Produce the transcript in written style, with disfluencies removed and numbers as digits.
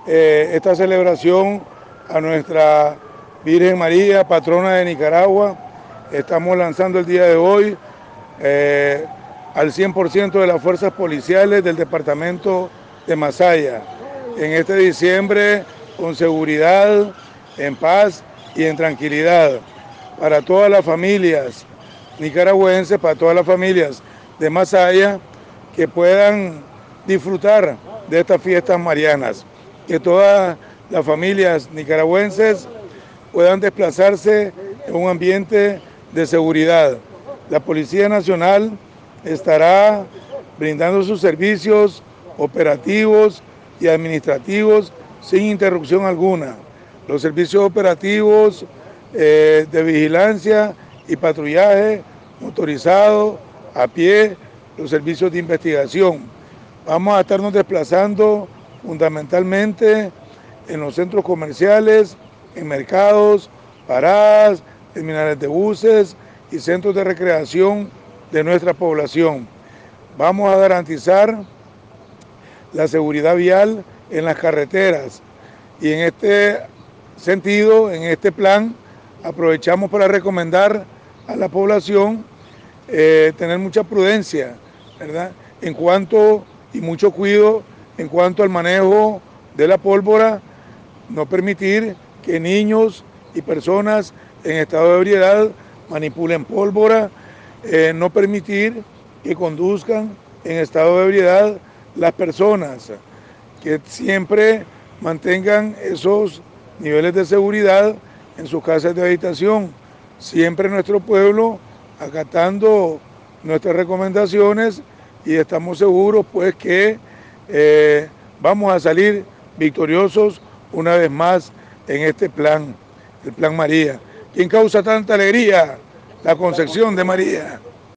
esta celebración a nuestra Virgen María, patrona de Nicaragua. Estamos lanzando el día de hoy al 100% de las fuerzas policiales del departamento de Masaya. En este diciembre, con seguridad, en paz y en tranquilidad, para todas las familias nicaragüenses, para todas las familias de Masaya, que puedan disfrutar de estas fiestas marianas, que todas las familias nicaragüenses puedan desplazarse en un ambiente de seguridad. La Policía Nacional estará brindando sus servicios operativos y administrativos sin interrupción alguna. Los servicios operativos de vigilancia y patrullaje motorizado, a pie, los servicios de investigación. Vamos a estarnos desplazando fundamentalmente en los centros comerciales, en mercados, paradas, terminales de buses y centros de recreación de nuestra población. Vamos a garantizar la seguridad vial en las carreteras y en este sentido, en este plan, aprovechamos para recomendar a la población tener mucha prudencia, ¿verdad? En cuanto, y mucho cuidado en cuanto al manejo de la pólvora, no permitir que niños y personas en estado de ebriedad manipulen pólvora, no permitir que conduzcan en estado de ebriedad las personas, que siempre mantengan esos niveles de seguridad en sus casas de habitación. Siempre nuestro pueblo acatando nuestras recomendaciones y estamos seguros pues que vamos a salir victoriosos una vez más en este plan, el Plan María. ¿Quién causa tanta alegría? La Concepción de María.